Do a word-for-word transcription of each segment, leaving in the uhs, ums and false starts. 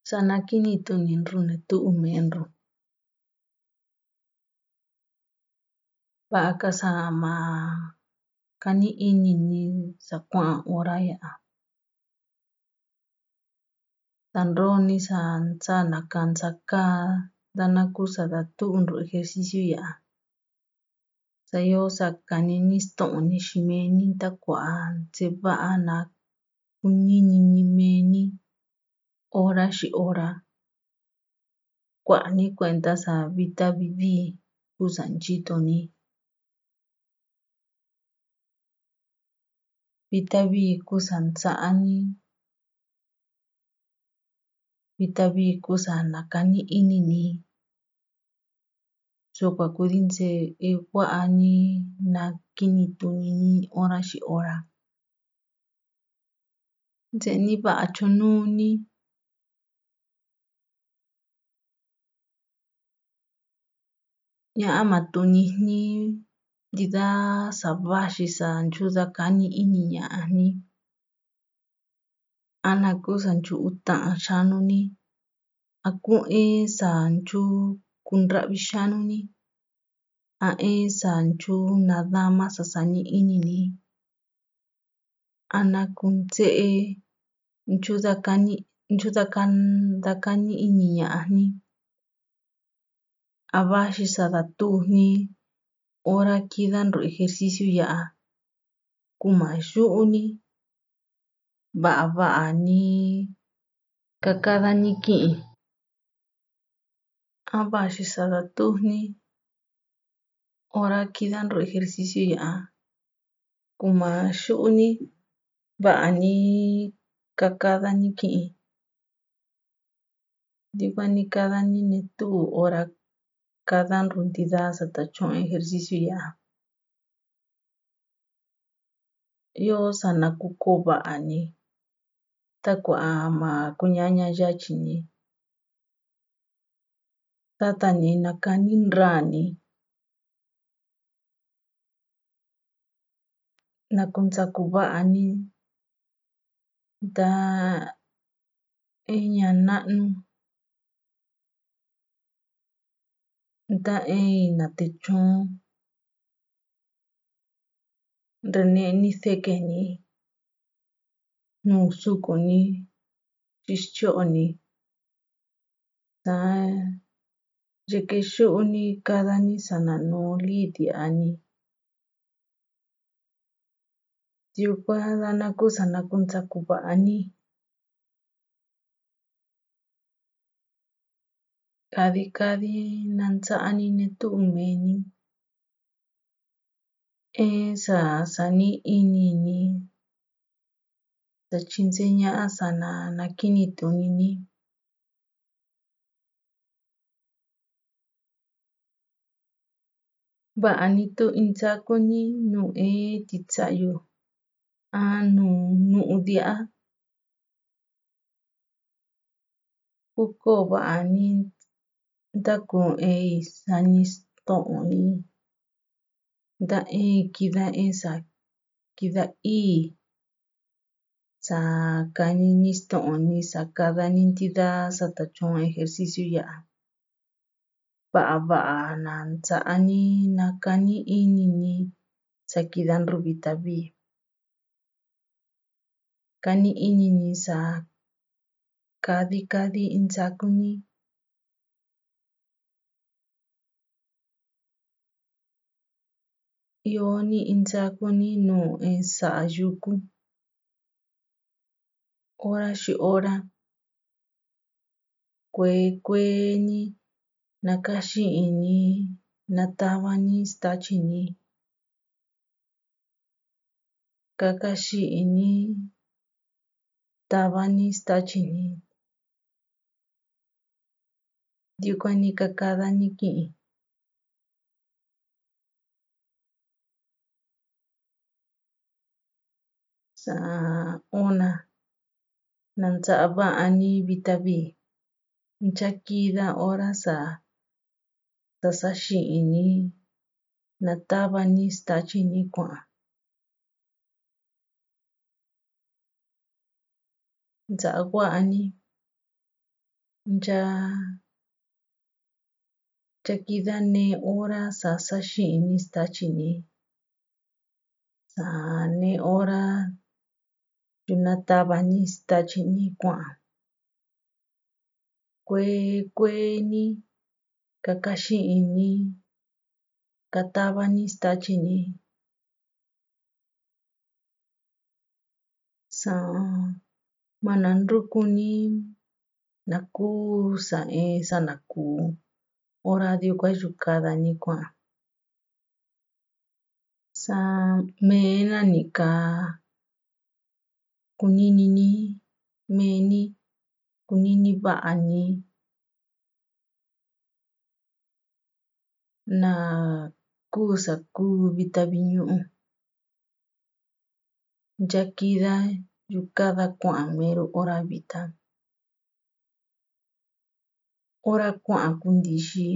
Sa nakinituninru netu'u menru. Va'a kasama kani'inini sa kua'a hora ya'a. Tanroni san sana kansaka danaku sadatu'unru ejercicio ya'a. Sayo sakanini sto'oni ximeni takua'a tseva'a na kunini meni hora xi hora kua'ani kuenta sa vita vivi kusa ntyitoni. Vita vi kusa nsa'ani, vita vi kusa nakani'inini sukua kudintse e kua'ani nakinitunini hora xi hora. Nche'ni va'a chonuni ña'a matunijni ntida sa vaxi sa nchudakani ini ña'ani anaku sa nchu'u ta'a xanuni a ku'e sa nchu kunravi xanuni a e sa nchu nadama sa sani'inini anakuntse'e nchudakani nchudakan dakani ini ña'ani a vaxi sa datujni hora kidanru ejercicio ya'a kuma yu'uni va'a va'ani kakadani ki'i a vaxi sa datujni hora kidanru ejercicio ya'a kuma xu'uni va'ani kakadani ki'i yukuan nikadani netu'u hora kadanru ntida satacho'o ejercicio ya'a. Yo sanaku ko'o va'ani takua ma kuñaña yachini tatani nakani nrani nakuntsaku va'ani nta e ña'a na'nu nta e ina techun nre'neni thekeni nusukuni xixtyo'oni saa yikixu'uni kadani sananu lidia'ani yukuan danaku sanakuntsaku va'ani kadi kadi nansa'ani netu'u meni e sa sani'inini sachintse ña'a sana nakinitunini va'ani tu intsakuni nu'e titsayu a nu'u dia'a kuko va'ani ntaku e sani sto'oni nta e kida e sa kida i'í sa kanini sto'oni sakadani ntida satacho'o ejercicio ya'a va'a va'a nansa'ani nakani'inini sakidanru vita vi kani'inini sa kadi kadi intsakuni ioni intsakuni nu'e sa'a yuku hora xi hora kue kueni nakaxi'ini natavani stachini kakaxi'ini tavani stachini yukuan ni kakadani ki'i sa una nantsa'a va'ani vita vi nchakida hora sa sasaxi'ini natavani stachini kua'a ntsa'a va'ani. Ncha nchakida ne hora sa saxi'ini staachini sa ne hora yunatavani stachini kua'a kue kueni kakaxi'ini katavani stachini sa mananrukuni naku sa'e sa naku hora diukua yukadani kua'a sa menani ka kuninini meni kunini va'ani na kuu saku vitavi ñu'u nchakida yukada kua'a meru hora vita hora kua'a kuntixi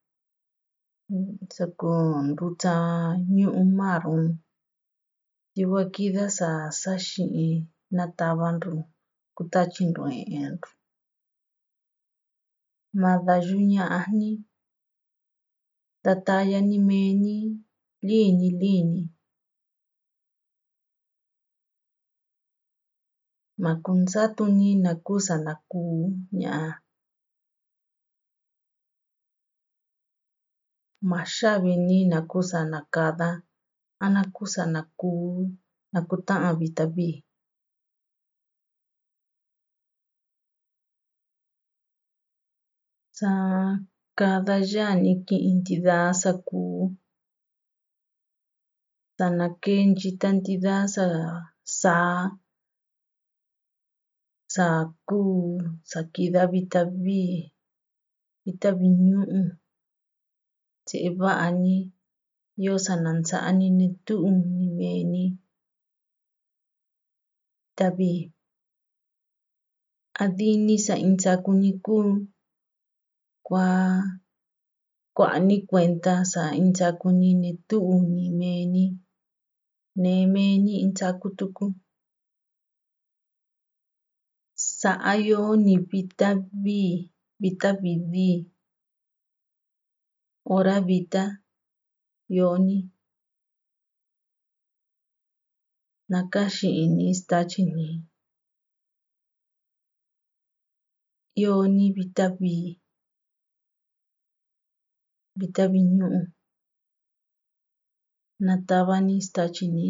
saku ntutsa ñu'u maru yugua kida sa saxi'i natavanru kutachi ntue'enru madayu ña'ajni tatayani meni lini lini makunsatuni nakusa naku ña'a maxavini nakusa nakada a nakusa naku nakuta'a vita vii sa kada yani ki'i ntida saku sa naken nyita ntida sa saa saku sakida vita vii vita vii ñu'u tse'e va'ani yo sanansa'ani netu'u ni meni vita vii adini sa intsakuni ku kua kua'ani kuenta sa intsakuni netu'u ni meni ne meni intsaku tuku sa'ayoni vita vii vita vii vii hora vita yoni nakaxi'ini stachini yoni vita vii vita vii ñu'u natavani stachini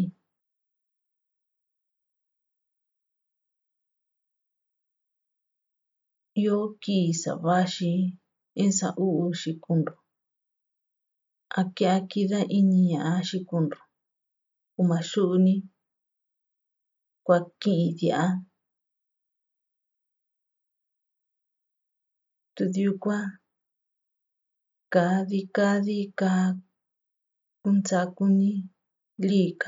yo kii sa vaxi in sa u'u xikunru akiakida ini ña'a xikunru kumaxu'uni kuaki'i tia'a tudiukua kadi kadi ka kuntsakuni lika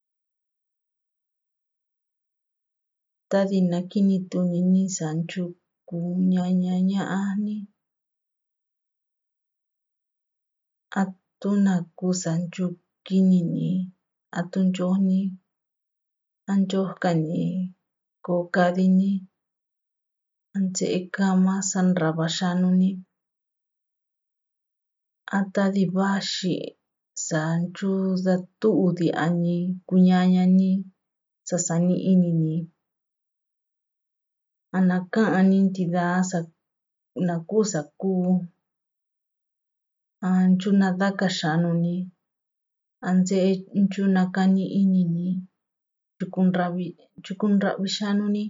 tadi nakini tunini sa nchuku ñaña ña'ajni atunaku sa nchukinini atunyojni antyojkani kokadini antse'e kama sanrava xanuni a tadi vaxi sa nchudatu'u di'ani kuñañani sasani inini anaka'ani ntida sa naku saku anchunadaka xanuni antse'e nchunakani inini chukunravi chukunravi xanuni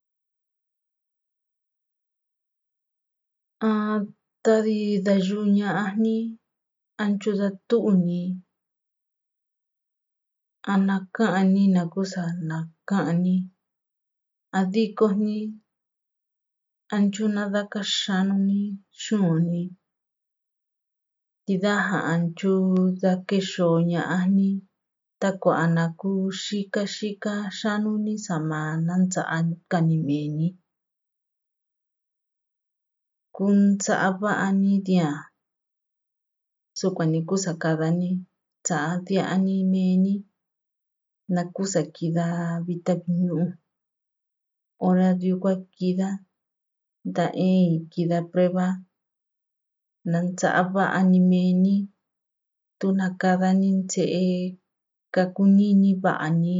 a tadi dayu ña'ajni anchudatu'uni anaka'ani nakusa naka'ani adikojni anchunadaka xanuni xu'uni tidaja anchudakexo ña'ajni takua'a naku xika xika xanuni samanantsa'akani meni kuntsa'a va'ani diaa sukuani kusakadani tsa'a dia'ani meni nakusa kida vita vii ñu'u hora diukua kida. ta'e kida prueba nansa'a va'ani meni tu nakadhani tse'e kakunini va'ani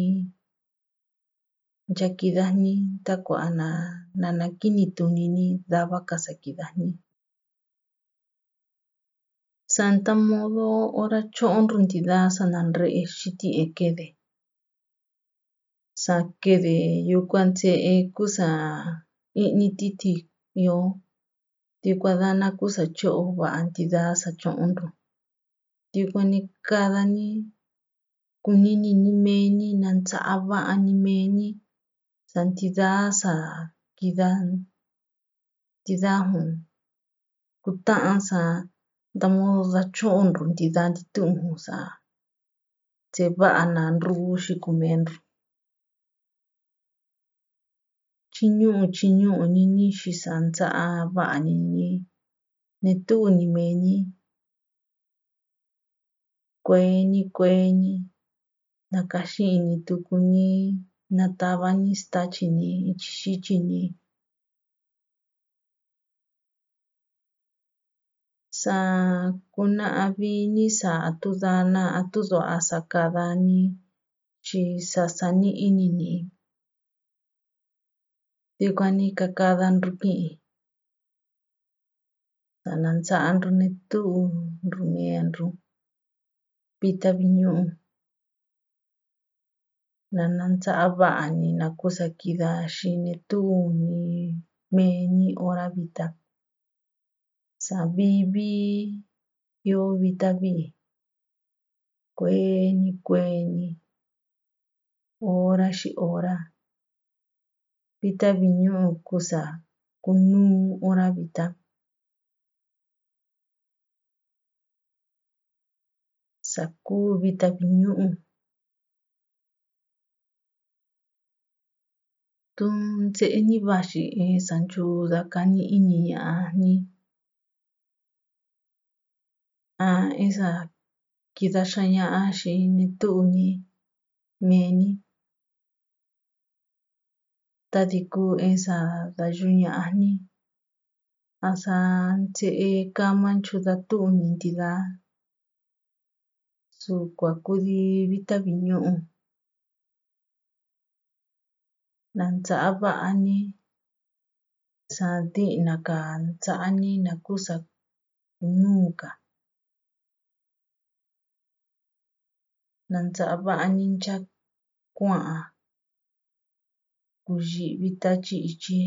ntyakidhajni takua na nanakinituni dava kasakidhajni. Santa modo ora cho'onru ntida sananre'e xiti'e kede. Sa kede yukuan tse'e kusa i'ni titiyo tikuadana kusa cho'o va'a ntida sa cho'onru. Tikuani kadhani kuninini meni nantsa'a va'ani meni santida sa kidan tidajun kuta'a sa ntamodo dacho'onru ntida ntitu'un sa tse va'a nanru xikumenru. Chiñu'u chiñu'u ninixi sa ntsa'a va'ani ni netu'uni meni kueni kueni nakaxi'ini tukuni natavani stachini ichi xichini. Sa kuna'a vini sa atudana atudua'a sakadhani chi sasani'inini tikuani kakadhanru ki'i sa nansanru netu'unru menru vita viñu'u nanantsa'a va'ani nakusa kidaxi netu'uni meni ora vita. Sa vivi yo vita vi'i kueni kueni ora xi ora vita viñu'u kusa kunu ora vita. Saku vita viñu'u tun tse'eni vaxi in sanchu dakani ini ña'ajni a esa kidaxaña'axi netu'uni meni tadiku esa dayuña'ajni asa tse'e kamanchu datu'uni ntida su kuakudi vita viñu'u nantsa'a va'ani sa di'naka ntsa'ani nakusa kunuka nantsa'a va'ani nchakua'a kuyi'vi tachi ichi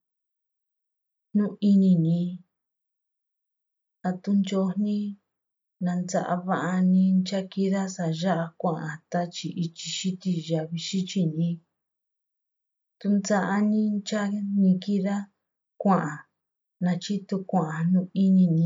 nu'inini atunyojni nantsa'a va'ani nchakida sa ya'a kua'a tachi ichi xiti yavi xichini tuntsa'ani nchanikida kua'a nachitu kua'a nu'inini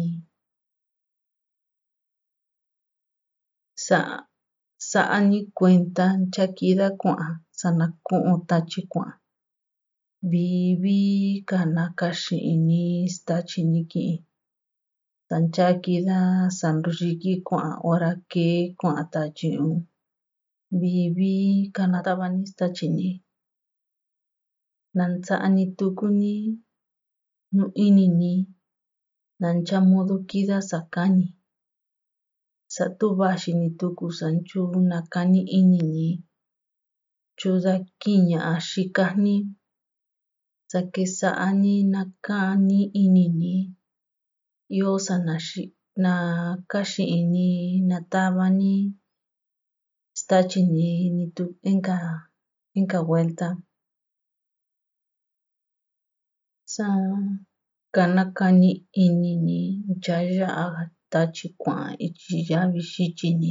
sa sa'ani kuenta nchakida kua'a sanako'o tachi kua'a vivi kanakaxi'ini stachini ki'i sanchakida sanruxiki kua'a ora kee kua'a tachi'un vivi kanatavani stachini nantsa'ani tukuni nu'inini nanchamodo kida sakani satuvaxini tuku sanchu nakani inini chudakiña'a xikajni sakesa'ani nakani inini yo sanaxi nakaxi'ini natavani stachini nitu inka inka vuelta sa kanakani inini nchaya'a tachi kua'a ichi yavi xichini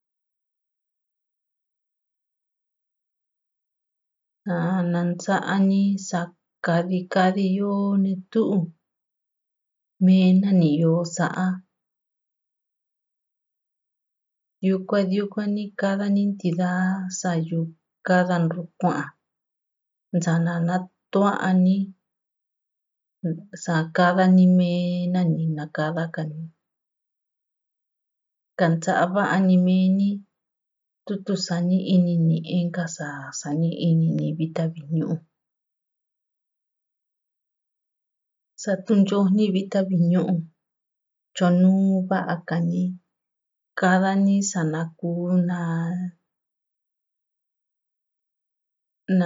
sa nantsa'ani sa kadi kadiyo netu'u menani yo sa'a yukua yukuani kadhani ntida sayu kadhanru kua'a nsana natua'ani sa kadhani menani nakadhakani kantsa'a va'ani meni tutu sani'inini inka sa sani'inini vita viñu'u. satunjohni vitabi ñu'u chonu va'akani kadani sanaku na na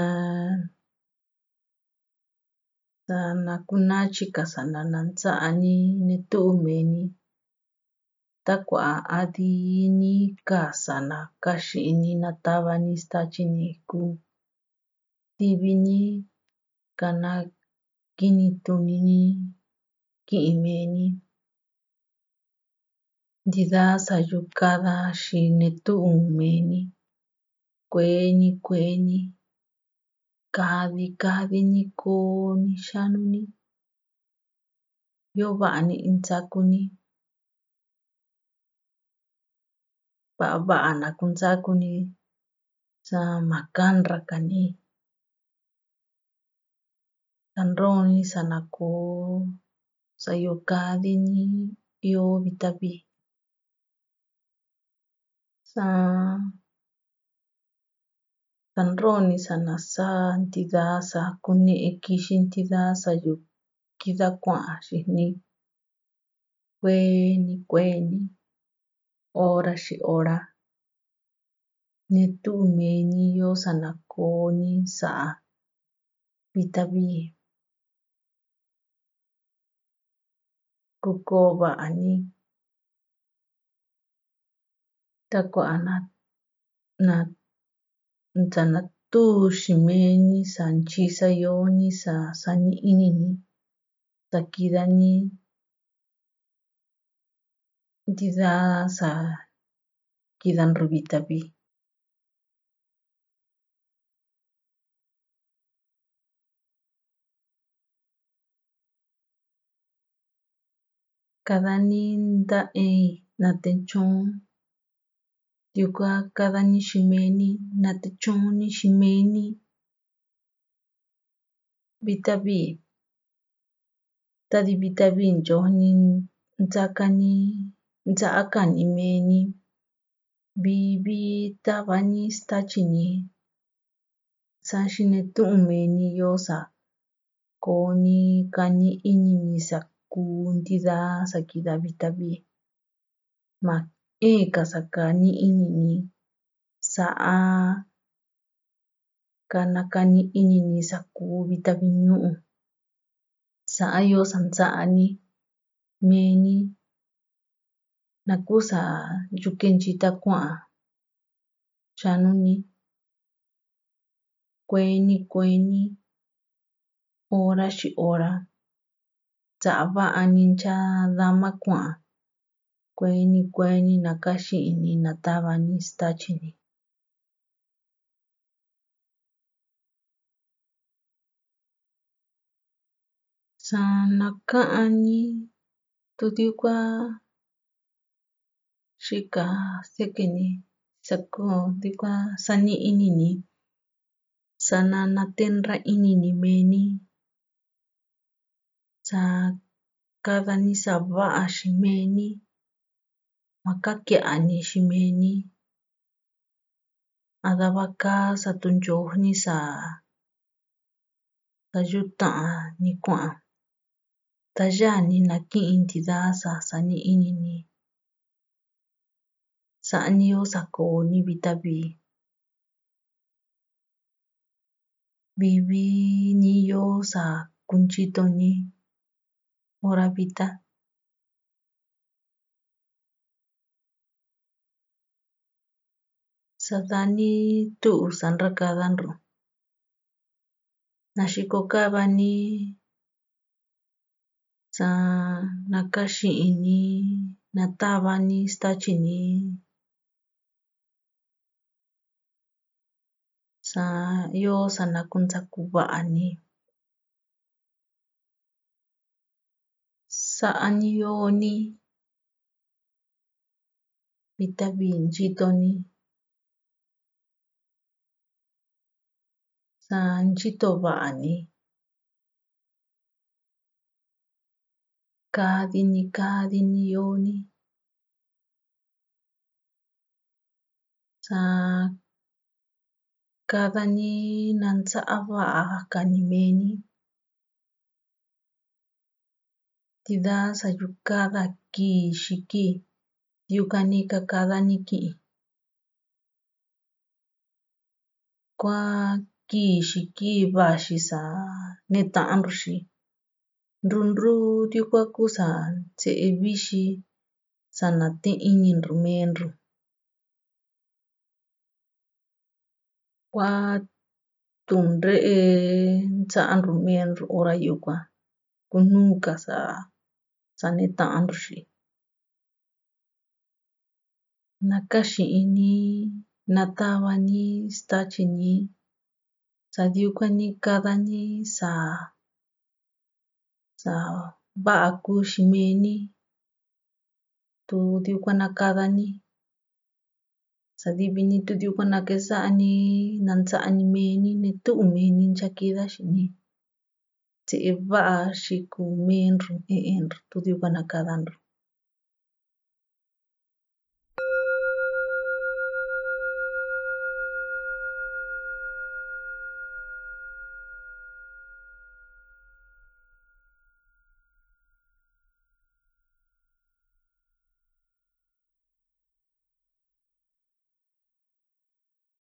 sanakunachi kasananansa'ani netu'u meni takua adini kasana kaxi'ini natavani stachini ku tivini kana kinitunini ki'i meni ntida sayukada xinetu'u meni kueni kueni kadi kadini koni xanuni yova'ani intsakuni va'a va'a nakuntsakuni samakanrakani sanroni sanako sayukadini yo vitabi sa sanroni sanasa ntida sakune'e kixi ntida sayukida kua'a xijni kueni kueni hora xi hora netu'u meni yo sanakoni sa'a vitabi kuko'o va'ani takua na na sanatuxi meni sanchisayoni sa sani'inini sakidani ntida sakidanru vitabi kadani nta'e natechon tiuka kadani ximeni natechoni ximeni vitabi tadi vitabi nchojni ntsakani ntsa'akani meni vivi tavani stachini saxinetu'u meni yo sakoni kani'inini saku ntida sakida vitabi ma'eka sakani'inini sa'a kana kani'inini saku vitabi ñu'u sa'ayo sansa'ani meni nakusa yukenchita kua'a xanuni kueni kueni hora xi hora sa'a va'ani nchadama kua'a kueni kueni nakaxi'ini natavani stachini sanaka'ani tutiuka xika sekeni saku tiuka sani'inini sananatenra'inini meni sakadani sava'a ximeni makakia'ani ximeni adavaka satunchojni sa sayuta'ani kua'a tayani naki'i ntida sa sani'inini sa'aniyo sakoni vitabi viviniyo sakunchitoni hora vita sadani tu'u sanrakadanru naxikokavani sa nakaxi'ini natavani stachini sayo sanakuntsaku va'ani sa'aniyoni vitabi nchitoni sanchito va'ani kadini kadini yoni sa kadani nantsa'a va'akani meni tida sa yu kada kii xiki diukani kakadani ki'i kua kii xiki vaxi sa neta'anruxi runru diuku kusa tse'e vixi sanate'eñinru menru kua tunre'e nsa'anru menru hora yukuan kunuk'a sa sa neta'anruxi nakaxi'ini natavani statyini sadiukani kadani sa sa va'a kuxi meni tu diuku nakadani sadivini tu diuku nakesa'ani nansa'ani meni netu'u meni nchakidaxini tse'e va'a xi ku menru 'e'enru tu diuku nakadanru.